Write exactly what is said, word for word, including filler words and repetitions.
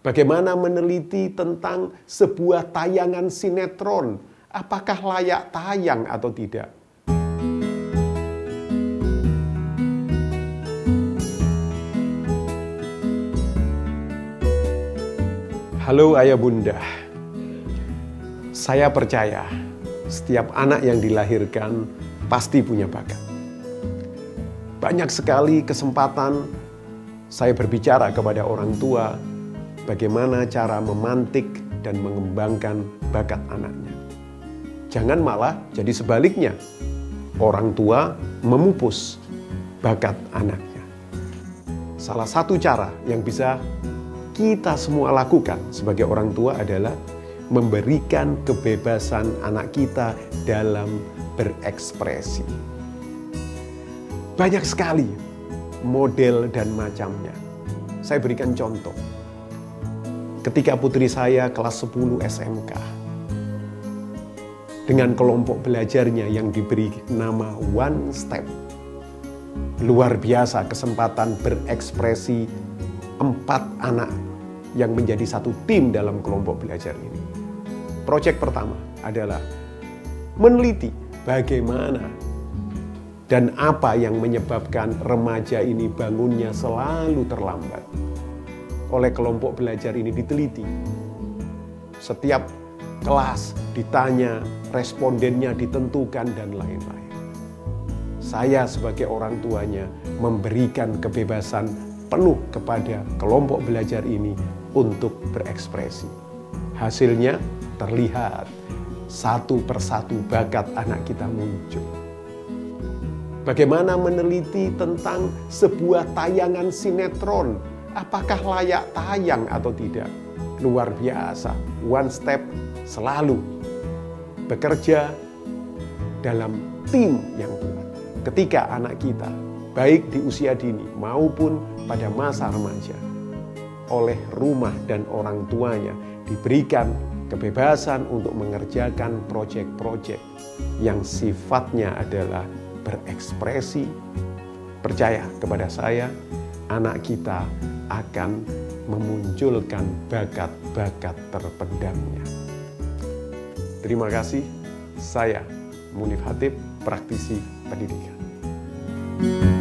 Bagaimana meneliti tentang sebuah tayangan sinetron, apakah layak tayang atau tidak? Halo ayah bunda, saya percaya setiap anak yang dilahirkan pasti punya bakat. Banyak sekali kesempatan saya berbicara kepada orang tua bagaimana cara memantik dan mengembangkan bakat anaknya. Jangan malah jadi sebaliknya, orang tua memupus bakat anaknya. Salah satu cara yang bisa kita semua lakukan sebagai orang tua adalah memberikan kebebasan anak kita dalam berekspresi. Banyak sekali model dan macamnya. Saya berikan contoh. Ketika putri saya kelas sepuluh S M K, dengan kelompok belajarnya yang diberi nama One Step, luar biasa kesempatan berekspresi empat anak yang menjadi satu tim dalam kelompok belajar ini. Proyek pertama adalah meneliti bagaimana dan apa yang menyebabkan remaja ini bangunnya selalu terlambat. Oleh kelompok belajar ini diteliti. Setiap kelas ditanya, respondennya ditentukan, dan lain-lain. Saya sebagai orang tuanya memberikan kebebasan penuh kepada kelompok belajar ini untuk berekspresi. Hasilnya terlihat satu persatu bakat anak kita muncul. Bagaimana meneliti tentang sebuah tayangan sinetron, apakah layak tayang atau tidak? Luar biasa, One Step selalu bekerja dalam tim yang kuat. Ketika anak kita, baik di usia dini maupun pada masa remaja, oleh rumah dan orang tuanya diberikan kebebasan untuk mengerjakan proyek-proyek yang sifatnya adalah berekspresi, percaya kepada saya, anak kita akan memunculkan bakat-bakat terpendamnya. Terima kasih, saya Munif Hatip, praktisi pendidikan.